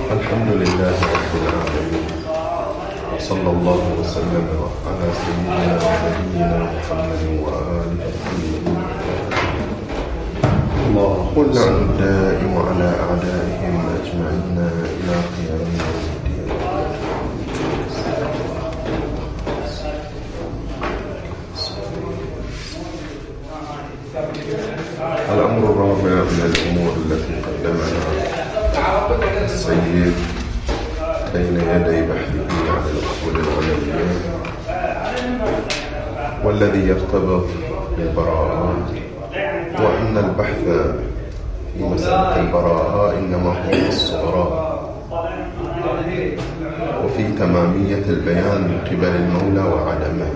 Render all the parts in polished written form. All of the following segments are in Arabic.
الحمد لله رب العالمين، وصلى الله وسلم على سيدنا ونبينا محمد وآله الطيبين واللعن الدائم على أعدائهم أجمعين إلى قيام يوم الدين. الأمر الرابع من الأمور التي قدمها السيد بين يدي بحثه عن الأصول العملية والذي يرتبط بالبراءات، وأن البحث في مسألة البراءة إنما هو في الصغرى وفي تمامية البيان من قبل المولى وعدمه.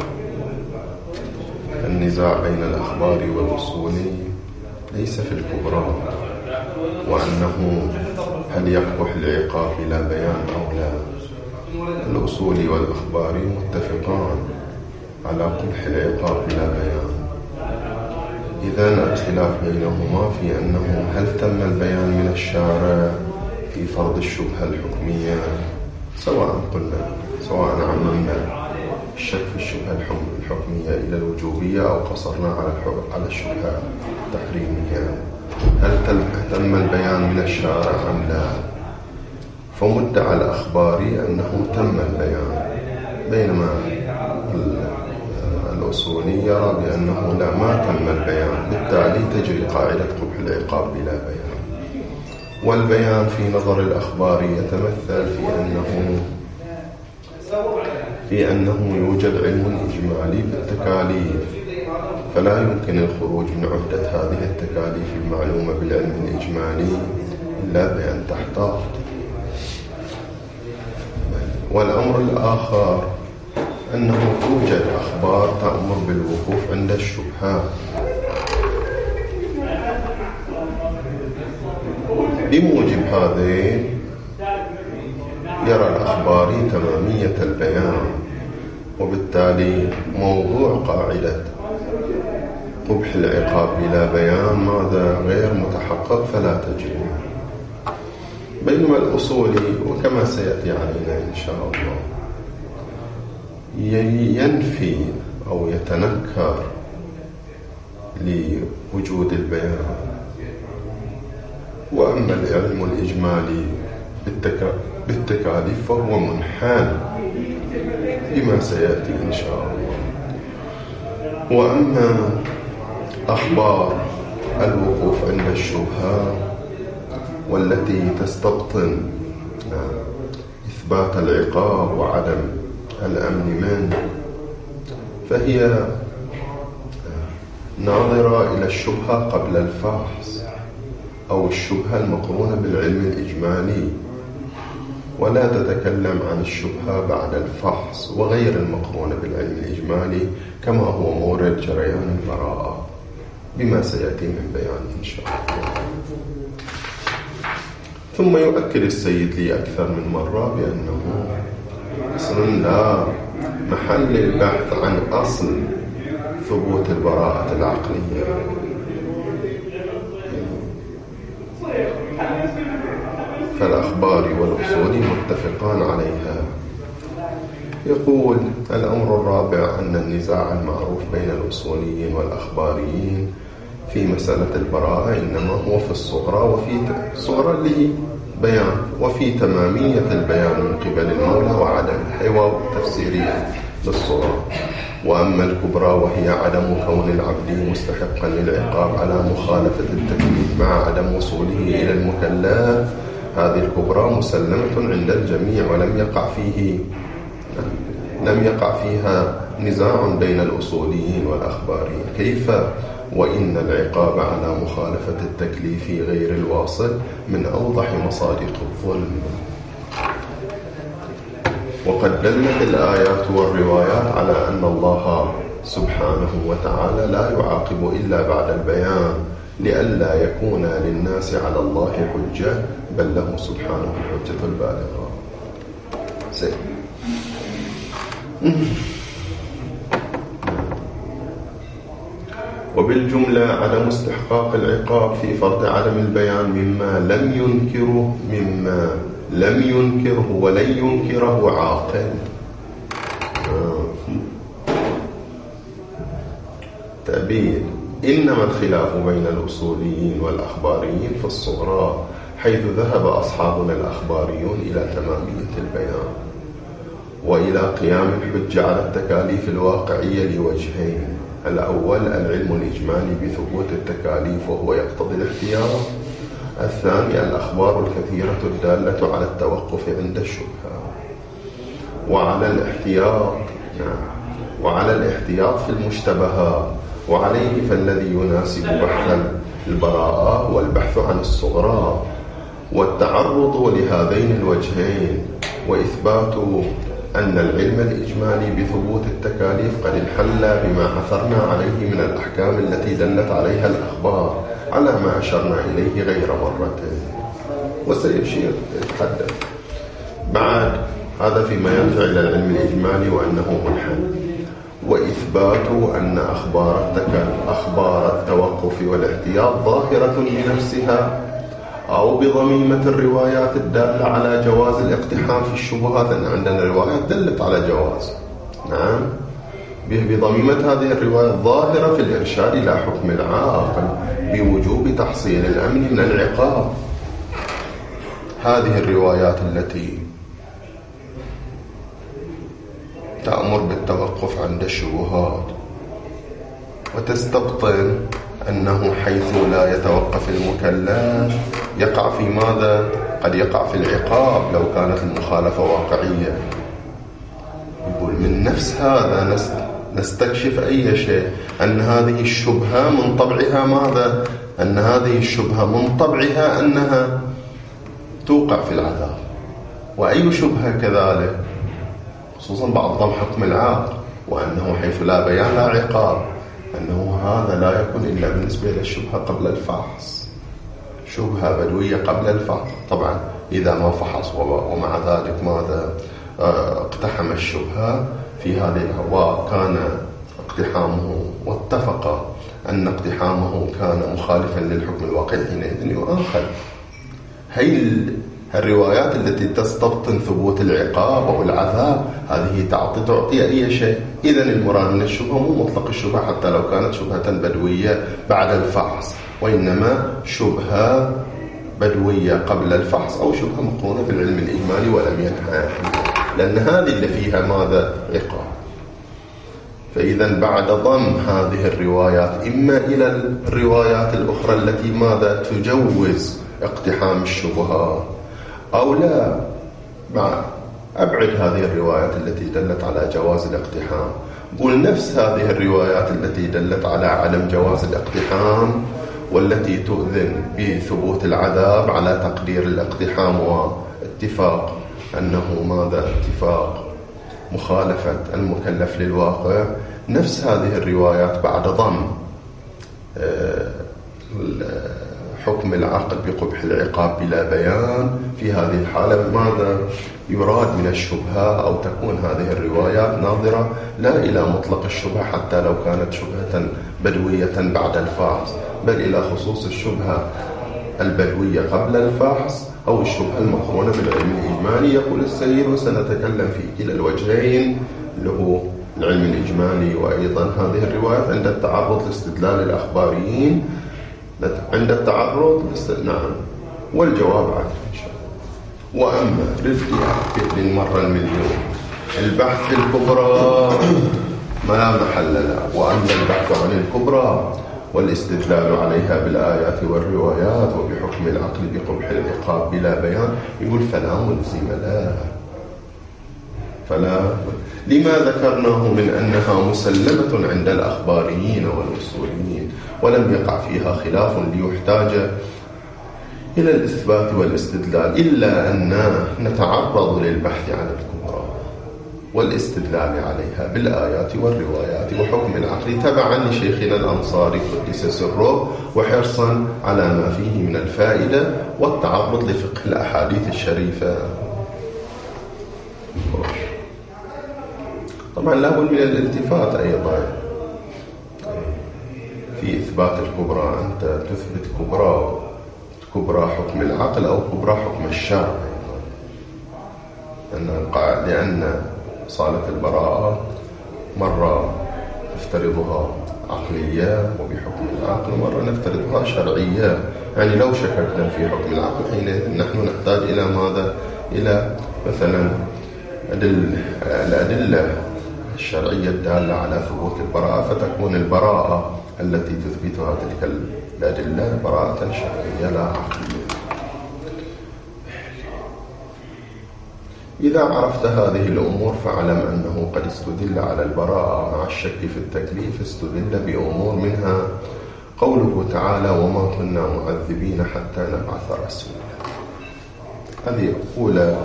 النزاع بين الأخبار والأصول ليس في الكبرى، وأنه هل يقبح العقاب بلا بيان أو لا. الأصول والأخبار متفقان على قبح العقاب بلا بيان. إذن الخلاف بينهما في أنه هل تم البيان من الشارع في فرض الشبهة الحكمية، سواء عممنا الشك في الشبهة الحكمية إلى الوجوبية أو قصرنا على الشبهة التحريمية. هل تم البيان من الشارع أم لا؟ فمدعى الأخبار أنه تم البيان، بينما الأصولي يرى بأنه لا، ما تم البيان، بالتالي تجري قاعدة قبح العقاب بلا بيان. والبيان في نظر الأخبار يتمثل في أنه يوجد علم إجمالي بالتكاليف، فلا يمكن الخروج من عهدة هذه التكاليف المعلومة بالعلم الإجمالي إلا بأن تحتاط. والأمر الآخر أنه توجد أخبار تأمر بالوقوف عند الشبهات. بموجب هذه يرى الأخباري تمامية البيان، وبالتالي موضوع قاعدة قبح العقاب بلا بيان ماذا غير متحقق فلا تجري. بينما الأصولي، وكما سيأتي علينا إن شاء الله، ينفي أو يتنكر لوجود البيان. وأما العلم الإجمالي بالتكاليف فهو منحال بما سيأتي إن شاء الله. وأما أخبار الوقوف عند الشبهة والتي تستبطن إثبات العقاب وعدم الأمن منه، فهي ناظرة إلى الشبهة قبل الفحص أو الشبهة المقرونة بالعلم الإجمالي، ولا تتكلم عن الشبهة بعد الفحص وغير المقرونة بالعلم الإجمالي كما هو مورد جريان البراءة بما سيأتي من بيان إن شاء الله. ثم يؤكد السيد لي أكثر من مرة بأنه أصل لا محل للبحث عن أصل ثبوت البراءة العقلية. فالأخبار والأصول متفقان عليها. يقول الأمر الرابع أن النزاع المعروف بين الأصوليين والأخباريين في مسألة البراءة إنما هو في الصغرى، وفي الصغرى اللي بيان، وفي تمامية البيان من قبل المولى وعدم حوار تفسيرية للصغرى. وأما الكبرى وهي عدم كون العبد مستحقا للعقاب على مخالفة التكليف مع عدم وصوله إلى المكلف، هذه الكبرى مسلمة عند الجميع لم يقع فيها نزاع بين الأصوليين والأخباريين. كيف وإن العقاب على مخالفة التكليف غير الواصل من أوضح مصادق الظلم. وقد دلت الآيات والروايات على أن الله سبحانه وتعالى لا يعاقب إلا بعد البيان، لئلا يكون للناس على الله حجة، بل له سبحانه الحجة البالغة. وبالجملة عدم استحقاق العقاب في فرض عدم البيان مما لم ينكره مما لم ينكره ولن ينكره عاقل. تأبيد: إنما الخلاف بين الأصوليين والأخباريين في الصغرى، حيث ذهب أصحابنا الأخباريون إلى تمامية البيان وإلى قيام الحجة على التكاليف الواقعية لوجهين: الأول العلم الإجمالي بثبوت التكاليف وهو يقتضي الاحتياط، الثاني الأخبار الكثيرة الدالة على التوقف عند الشبهة وعلى الاحتياط في المشتبهات. وعليه فالذي يناسب بحث البراءة هو البحث عن الصغرى والتعرض لهذين الوجهين، وإثبات أن العلم الإجمالي بثبوت التكاليف قد انحل بما عثرنا عليه من الأحكام التي دلت عليها الأخبار على ما أشرنا إليه غير مرة. وسيشير يتحدث بعد هذا فيما يرجع إلى العلم الإجمالي وأنه منحل، وإثبات أن أخبار التوقف والاحتياط ظاهرة بنفسها أو بضميمة الروايات الدالة على جواز الاقتحام في الشبهات، أن عندنا روايات دلت على جواز، نعم، بضميمة هذه الرواية الظاهرة في الإرشاد إلى حكم العاقل بوجوب تحصيل الأمن من العقاب. هذه الروايات التي تأمر بالتوقف عند الشبهات وتستبطن أنه حيث لا يتوقف المكلف يقع في ماذا؟ قد يقع في العقاب لو كانت المخالفة واقعية. يقول من نفس هذا نستكشف أي شيء أن هذه الشبهة من طبعها ماذا؟ أن هذه الشبهة من طبعها أنها توقع في العذاب. وأي شبهة كذلك، خصوصا بعض ضم حكم العاقل، وأنه حيث لا بيان لا عقاب، أنه هذا لا يكون إلا بالنسبة للشبهة قبل الفحص، شبهة بدوية قبل الفحص. طبعا إذا ما فحص ومع ذلك ماذا اقتحم الشبهة في هذه وكان اقتحامه واتفق أن اقتحامه كان مخالفا للحكم الواقعي، حينئذ يؤاخذ. هي الروايات التي تستبطن ثبوت العقاب أو العذاب هذه تعطي أي شيء. إذن المراد من الشبهة مو مطلق الشبهة حتى لو كانت شبهة بدوية بعد الفحص، وإنما شبهة بدوية قبل الفحص أو شبهة مقرونة بالعلم الإجمالي ولم ينحل، لأن هذه اللي فيها ماذا؟ عقاب. فإذا بعد ضم هذه الروايات إما إلى الروايات الأخرى التي ماذا تجوز اقتحام الشبهات أو لا، أبعد هذه الروايات التي دلت على جواز الاقتحام، قل نفس هذه الروايات التي دلت على عدم جواز الاقتحام والتي تؤذن بثبوت العذاب على تقدير الاقتحام واتفاق أنه ماذا؟ اتفاق مخالفة المكلف للواقع. نفس هذه الروايات بعد ضم حكم العقل بقبح العقاب بلا بيان، في هذه الحالة ماذا يراد من الشبهة؟ أو تكون هذه الروايات ناظرة لا إلى مطلق الشبهة حتى لو كانت شبهة بدوية بعد الفحص، بل إلى خصوص الشبهة البدوية قبل الفحص أو الشبهة المقرونة بالعلم الإجمالي. يقول السيد وسنتكلم في كلا الوجهين اللي هو العلم الإجمالي وأيضا هذه الروايات عند التعرض لاستدلال الأخباريين، عند التعرض نعم، والجواب عادل إن شاء الله. وأما رفقي للمرة المليون البحث في الكبرى ما لا محل له، وأما البحث عن الكبرى والاستدلال عليها بالآيات والروايات وبحكم العقل بقبح العقاب بلا بيان، يقول فلا ملزم له. لما ذكرناه من أنها مسلمة عند الأخباريين والأصوليين ولم يقع فيها خلاف ليحتاج إلى الإثبات والاستدلال، إلا أن نتعرض للبحث عن الكبرى والاستدلال عليها بالآيات والروايات وحكم العقل تبعا لشيخنا الأنصاري قدس سره، وحرصا على ما فيه من الفائدة والتعرض لفقه الأحاديث الشريفة. طبعا لا بد من الالتفات أيضا في إثبات الكبرى، أنت تثبت كبرى حكم العقل أو كبرى حكم الشرع. لأن صالة البراءة مرة نفترضها عقلية وبحكم العقل، ومرة نفترضها شرعية. يعني لو شككنا في حكم العقل حينئذ نحن نحتاج إلى ماذا؟ إلى مثلا الأدلة الشرعية الدالة على ثبوت البراءة، فتكون البراءة التي تثبتها تلك الأدلة براءة شرعية لا عقلية. إذا عرفت هذه الأمور فاعلم أنه قد استدل على البراءة مع الشك في التكليف، استدل بأمور منها قوله تعالى وما كنا معذبين حتى نبعث رسولا. هذه أولى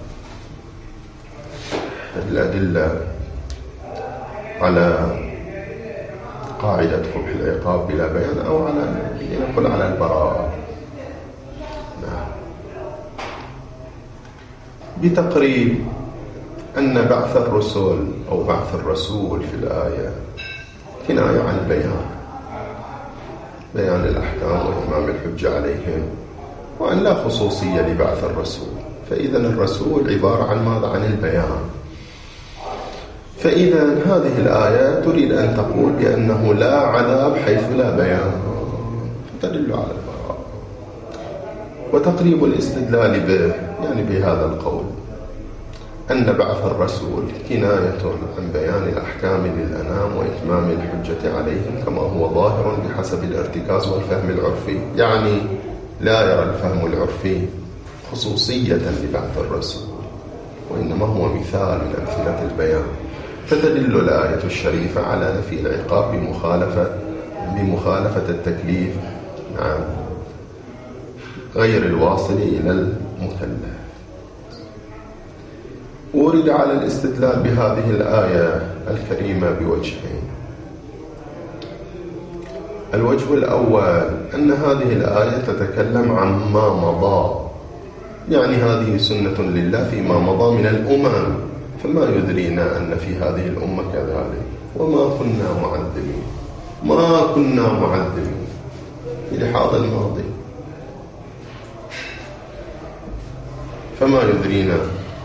الأدلة على قاعدة قبح العقاب بلا بيان، أو نقول على البراءة. بتقريب أن بعث الرسل أو بعث الرسول في الآية كناية عن بيان الأحكام وإتمام الحجة عليهم، وأن لا خصوصية لبعث الرسول. فإذا الرسول عبارة عن ماذا؟ عن البيان. فإذا هذه الآية تريد أن تقول بأنه لا عذاب حيث لا بيان، تدل على البراءة. وتقريب الاستدلال به يعني بهذا القول أن بعث الرسول كناية عن بيان الأحكام للأنام وإتمام الحجة عليهم كما هو ظاهر بحسب الارتكاز والفهم العرفي. يعني لا يرى الفهم العرفي خصوصية لبعث الرسول، وإنما هو مثال من أمثلة البيان. فتدل الآية الشريفة على نفي العقاب بمخالفة التكليف غير الواصل إلى المكلف. ورد على الاستدلال بهذه الآية الكريمة بوجهين. الوجه الأول أن هذه الآية تتكلم عن ما مضى، يعني هذه سنة لله فيما مضى من الأمم، فما يدرينا أن في هذه الأمة كذلك. وما كنا معذبين في لحاظ الماضي، فما يدرينا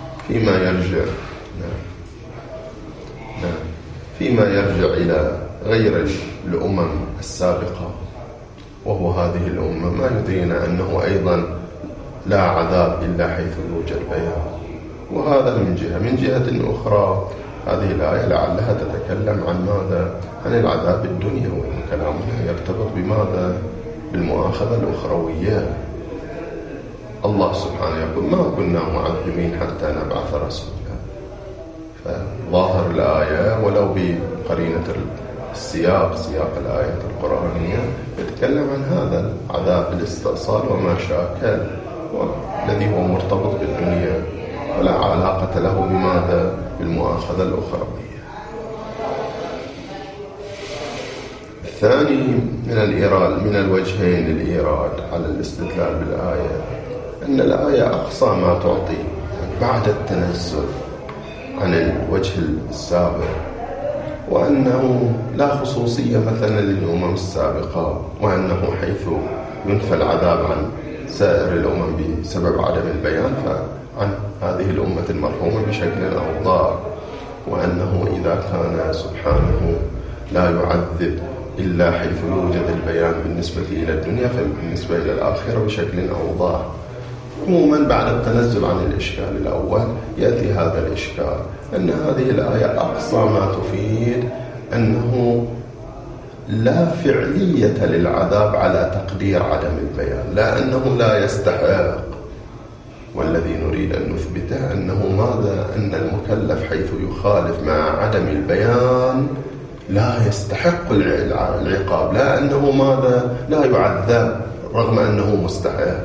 فيما يرجع إلى غير الأمم السابقة وهو هذه الأمة، ما يدرينا أنه أيضا لا عذاب إلا حيث يوجد بيان. وهذا من جهة أخرى هذه الآية لعلها تتكلم عن ماذا؟ عن العذاب الدنيوي، وكلامها يرتبط بماذا؟ بالمؤاخذة الأخروية. الله سبحانه يقول ما كنا معذبين حتى نبعث رسولا. فظاهر الآية ولو بقرينة سياق الآية القرآنية يتكلم عن هذا العذاب الاستئصال وما شاكل، والذي هو مرتبط بالدنيا ولا علاقة له بماذا؟ بالمؤاخذة الأخروية. الثاني من الوجهين الإيراد على الاستدلال بالآية أن الآية أقصى ما تعطي بعد التنزل عن الوجه السابق، وأنه لا خصوصية مثلا للأمم السابقة، وأنه حيث ينفى العذاب عن سائر الأمم بسبب عدم البيان فعن هذه الأمة المرحومة بشكل أوضح، وأنه إذا كان سبحانه لا يعذب إلا حيث يوجد البيان بالنسبة إلى الدنيا، فبالنسبة إلى الآخرة بشكل أوضح. عموما بعد التنزل عن الإشكال الأول يأتي هذا الإشكال أن هذه الآية أقصى ما تفيد أنه لا فعلية للعذاب على تقدير عدم البيان، لا أنه لا يستحق. والذي نريد أن نثبته أنه ماذا؟ أن المكلف حيث يخالف مع عدم البيان لا يستحق العقاب، لا أنه ماذا؟ لا يعذب رغم أنه مستحق.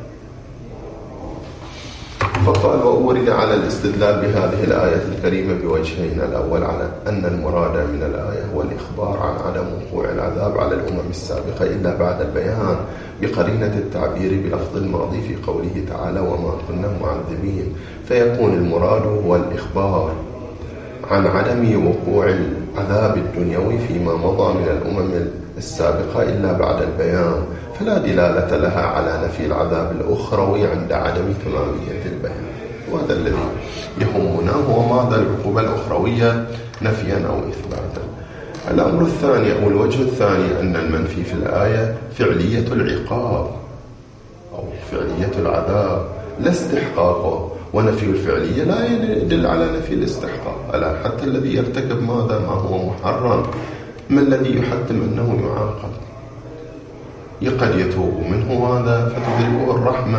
فقال وأورد على الاستدلال بهذه الآية الكريمة بوجهين. الأول على أن المراد من الآية هو الإخبار عن عدم وقوع العذاب على الأمم السابقة إلا بعد البيان بقرينة التعبير بلفظ الماضي في قوله تعالى وما كنا معذبين، فيكون المراد هو الإخبار عن عدم وقوع العذاب الدنيوي فيما مضى من الأمم السابقة إلا بعد البيان، فلا دلالة لها على نفي العذاب الأخروي عند عدم تمامية البيان. وهذا الذي يهمنا هو ماذا العقوبة الأخروية نفيا أو إثباتا. الأمر الثاني أو الوجه الثاني أن المنفي في الآية فعلية العقاب أو فعلية العذاب لا استحقاقه، ونفي الفعلية لا يدل على نفي الاستحقاق. ألا حتى الذي يرتكب ماذا ما هو محرم ما الذي يحتم أنه يعاقب؟ قد يتوب منه هذا فتدركه الرحمة،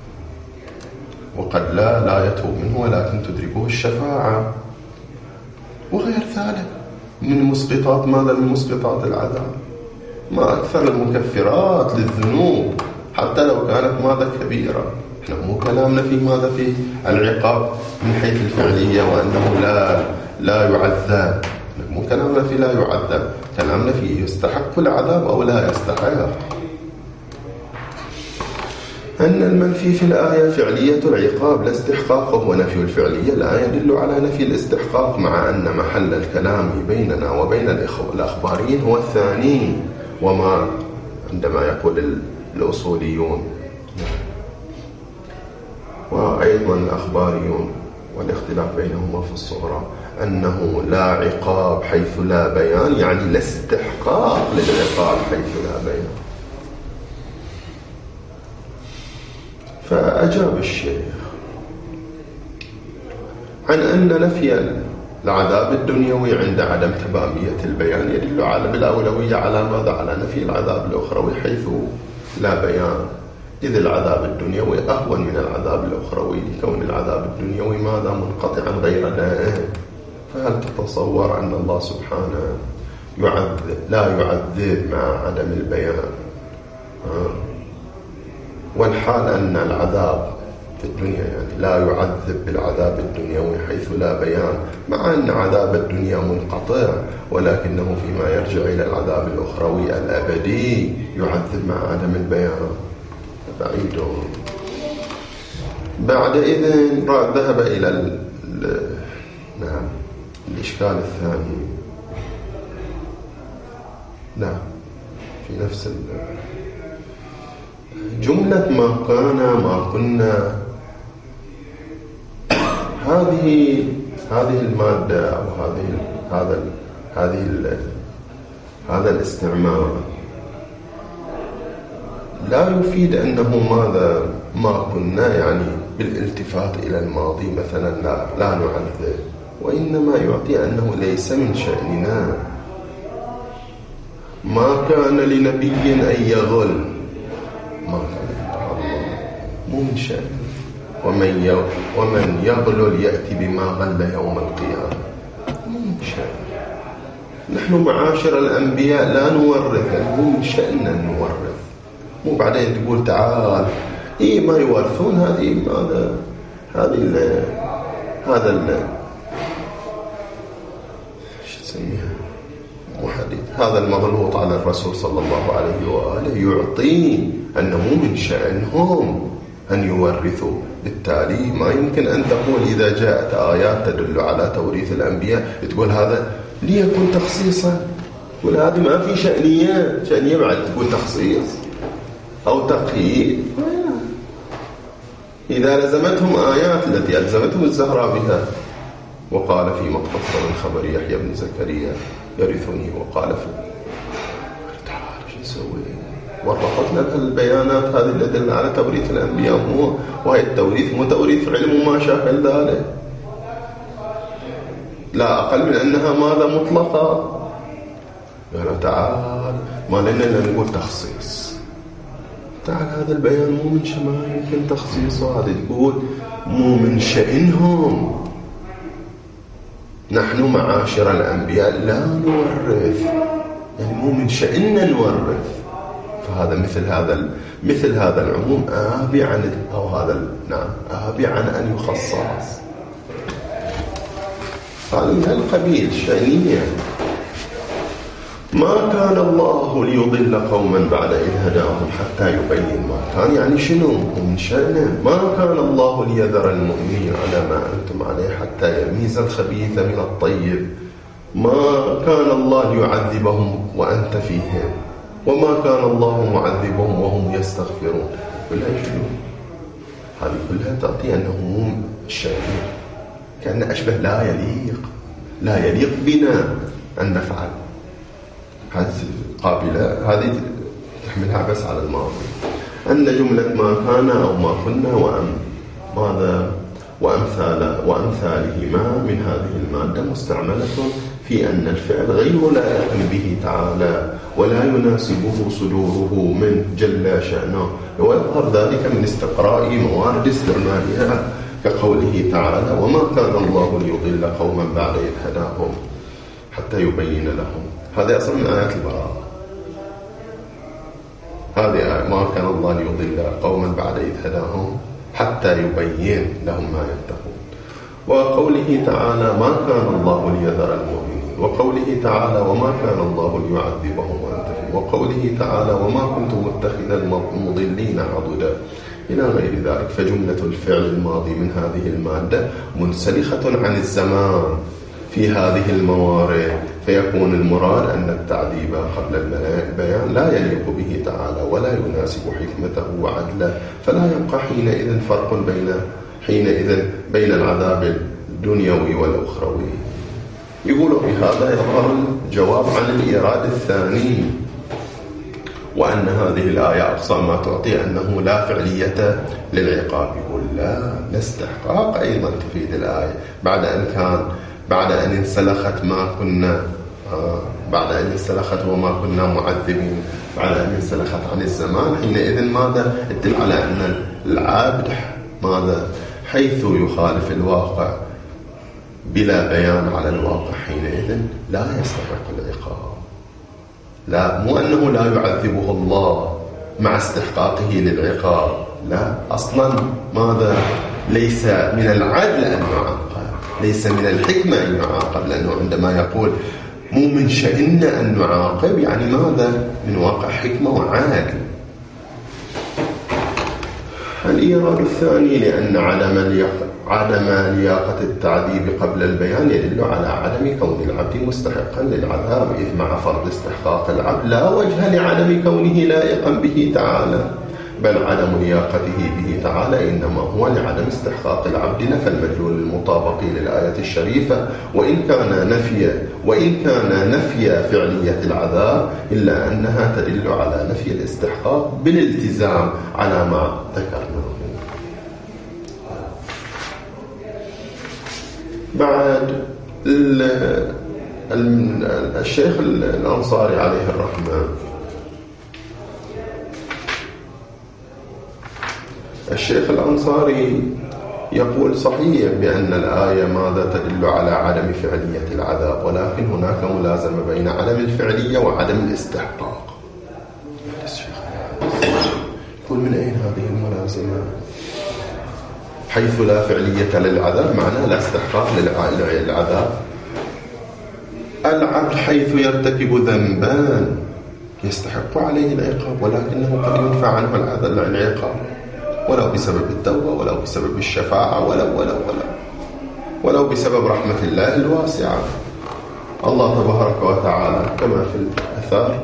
وقد لا يتوب منه ولكن تدركه الشفاعة، وغير ذلك من مسقطات ماذا؟ من مسقطات العذاب. ما أكثر المكفرات للذنوب حتى لو كانت ماذا كبيرة. احنا مو كلامنا في ماذا في العقاب من حيث الفعلية وأنه لا يعذب، مو كلامنا في لا يعذب، كلامنا في يستحق العذاب أو لا يستحق. أن المنفي في الآية فعلية العقاب لا استحقاقه، ونفي الفعلية لا يدل على نفي الاستحقاق، مع أن محل الكلام بيننا وبين الأخباريين هو الثاني. وما عندما يقول الأصوليون وأيضا الأخباريون والاختلاف بينهما في الصغرى أنه لا عقاب حيث لا بيان، يعني لا استحقاق للعقاب حيث لا بيان. فأجاب الشيخ عن أن نفي العذاب الدنيوي عند عدم تمامية البيان يدل على بالأولوية على ماذا؟ على نفي العذاب الأخروي حيث لا بيان، إذ العذاب الدنيوي أهون من العذاب الأخروي لكون العذاب الدنيوي ماذا؟ منقطعا غير دائم. فهل تتصور أن الله سبحانه لا يعذب مع عدم البيان؟ والحال أن العذاب في الدنيا يعني لا يعذب بالعذاب الدنيوي حيث لا بيان، مع أن عذاب الدنيا منقطع، ولكنه فيما يرجع إلى العذاب الأخروي الأبدي يعذب مع عدم البيان. بعيد. بعد إذن ذهب إلى نعم الإشكال الثاني. نعم في نفس جملة ما كنا هذه المادة أو هذا الاستعمال لا يفيد أنه ماذا ما كنا يعني بالالتفات إلى الماضي مثلا لا نعذب، وإنما يعطي أنه ليس من شأننا. ما كان لنبي أن يغل، ما كان الله مو من شأنه. ومن يغل يأتي بما غل يوم القيامة، مو من شأنه. نحن معاشر الأنبياء لا نورث، مو من شأننا نورث. مو بعدين تقول تعال ما يورثون هذا المغلوط على الرسول صلى الله عليه وآله يعطي أنه من شأنهم أن يورثوا. بالتالي ما يمكن أن تقول إذا جاءت آيات تدل على توريث الأنبياء تقول هذا ليكون تخصيصا، تقول هذه ما في شأنية بعد تقول تخصيص أو تقييد. إذا لزمتهم آيات التي ألزمتهم الزهراء بها، وقال في مقتصر من خبر يحيى بن زكريا يرثني، وقال في تعال شو نسوي؟ ورطتنا البيانات هذه اللي تدل على توريث الأنبياء، وهي التوريث مو توريث علم وما شاكل ذلك، لا أقل من أنها ماذا مطلقة. قال تعال ما لنا نقول تخصيص، تعال هذا البيان مو من شما يمكن تخصيصه، هذا تقول مو من شأنهم. نحن معاشر الأنبياء لا نورث، يعني مو من شأننا نورث. فهذا مثل هذا العموم آبي عن آبي عن أن يخصص. قالوا من هالقبيل شأنية. ما كان الله ليضل قوما بعد إذ هداهم حتى يبين ما كان، يعني شنو من شأنه. ما كان الله ليذر المؤمنين على ما أنتم عليه حتى يميز الخبيث من الطيب. ما كان الله ليعذبهم وأنت فيهم، وما كان الله معذبهم وهم يستغفرون. كلها شنو؟ هذه كلها تعطي أنه الشرير، كأن أشبه لا يليق بنا أن نفعل. هذه قابلة، هذه تحملها بس على الماضي، أن جملة ما كان أو ما كنا وأمثالهما من هذه المادة مستعملة في أن الفعل غير لائق به تعالى ولا يناسبه صدوره من جل شأنه، ويظهر ذلك من استقراء موارد استعمالها كقوله تعالى: وما كان الله ليضل قوما بعد إذ هداهم حتى يبين لهم. هذا أصلا من آيات البراءة. هذه ما كان الله ليضل قوما بعد إذ هداهم حتى يبين لهم ما يتقون. وقوله تعالى: ما كان الله ليذر المؤمنين. وقوله تعالى: وما كان الله ليعذبهم وأنت فيهم. وقوله تعالى: وما كنت متخذ المضلين عضدا، إلى غير ذلك. فجملة الفعل الماضي من هذه المادة منسلخة عن الزمان في هذه الموارد، فيكون المراد أن التعذيب قبل البيان لا يليق به تعالى ولا يناسب حكمته وعدله، فلا يبقى حينئذ فرق بين العذاب الدنيوي والأخروي. يقولوا بهذا يظهر الجواب عن الإيراد الثاني، وأن هذه الآية أقصى ما تعطي أنه لا فعلية للعقاب. يقول لا استحقاق أيضا تفيد الآية بعد أن انسلخت وما كنا معذبين، بعد أن انسلخت عن الزمان، حينئذ ماذا يدل على أن العبد حيث يخالف الواقع بلا بيان على الواقع حينئذ لا يستحق العقاب. لا، مو أنه لا يعذبه الله مع استحقاقه للعقاب، لا، أصلا ليس من العدل أن يعاقب، ليس من الحكمة أن يعاقب، لأنه عندما يقول مو من شأننا أن نعاقب يعني من واقع حكمة وعادل. الإيراد الثاني لأن عدم لياقة التعذيب قبل البيان يدل على عدم كون العبد مستحقا للعذاب، إذ مع فرض استحقاق العبد لا وجه لعدم كونه لائقا به تعالى، بل عدم لياقته به تعالى إنما هو لعدم استحقاق العبد نفى المدلول المطابق للآية الشريفة، وإن كان نفي فعلية العذاب إلا أنها تدل على نفي الاستحقاق بالالتزام على ما ذكرناه. بعد الشيخ الأنصاري عليه الرحمة، الشيخ الأنصاري يقول صحيح بأن الآية تدل على عدم فعلية العذاب، ولكن هناك ملازمة بين عدم الفعلية وعدم الاستحقاق. يقول من أين هذه الملازمة؟ حيث لا فعلية للعذاب معناه لا استحقاق للعذاب. العبد حيث يرتكب ذنبان يستحق عليه العقاب، ولكنه قد ينفع عنه العقاب ولو بسبب التوبة، ولو بسبب الشفاعة، ولو بسبب رحمة الله الواسعة. الله تبارك وتعالى كما في الأثار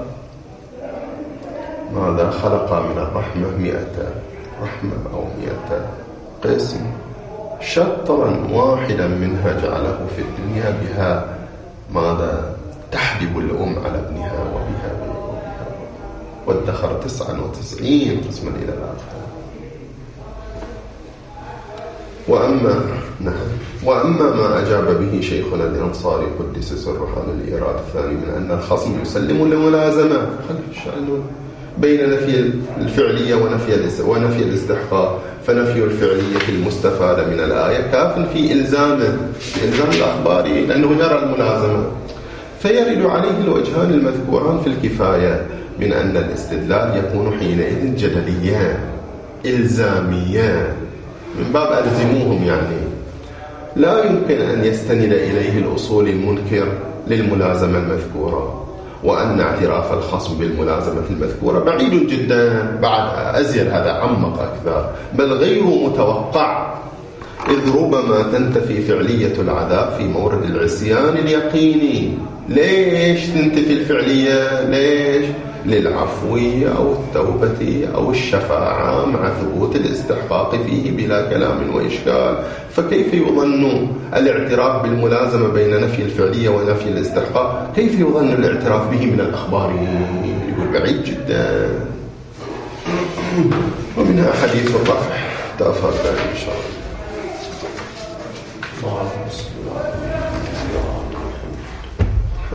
خلق من الرحمة 100 رحمة أو 100 قسم، شطرا واحدا منها جعله في الدنيا بها تحبب الأم على ابنها وبها وادخر 99 قسما إلى الآخر. وأما ما أجاب به شيخنا الأنصاري قدس سره عن الإيراد الثاني من أن الخصم يسلم لملازمة بين نفي الفعلية ونفي الاستحقاق، فنفي الفعلية المستفادة من الآية كاف في إلزام الأخباري لأنه يرى الملازمة، فيرد عليه الوجهان المذكوران في الكفاية من أن الاستدلال يكون حينئذ جدليا إلزاميا من باب ألزموهم، يعني لا يمكن أن يستند إليه الأصول المنكر للملازمة المذكورة، وأن اعتراف الخصم بالملازمة المذكورة بعيد جدا، بعد أزيد هذا عمق أكثر، بل غير متوقع، إذ ربما تنتفي فعلية العذاب في مورد العصيان اليقيني. ليش تنتفي الفعلية؟ ليش؟ للعفو أو التوبة أو الشفاعة مع ثبوت الاستحقاق فيه بلا كلام وإشكال. فكيف يظن الاعتراف بالملازمة بين نفي الفعلية ونفي الاستحقاق، كيف يظن الاعتراف به من الأخبار؟ يقول بعيد جدا. ومنها حديث الرفع، تفضل إن شاء الله.